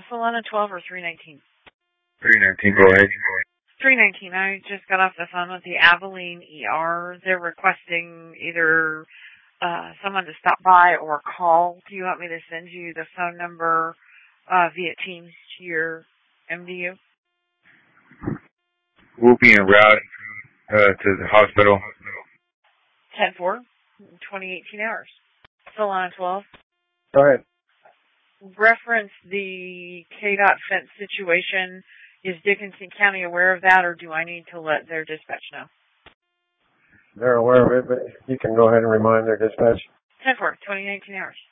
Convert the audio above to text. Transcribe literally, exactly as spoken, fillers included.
Solana twelve or three nineteen? three nineteen, go ahead. three nineteen, I just got off the phone with the Abilene E R. They're requesting either uh, someone to stop by or call. Do you want me to send you the phone number uh, via Teams to your M D U? We'll be en route uh, to the hospital. ten four, twenty, eighteen hours. Solana twelve. Go ahead. Reference the K DOT fence situation. Is Dickinson County aware of that, or do I need to let their dispatch know? They're aware of it, but you can go ahead and remind their dispatch. ten four, twenty, nineteen hours.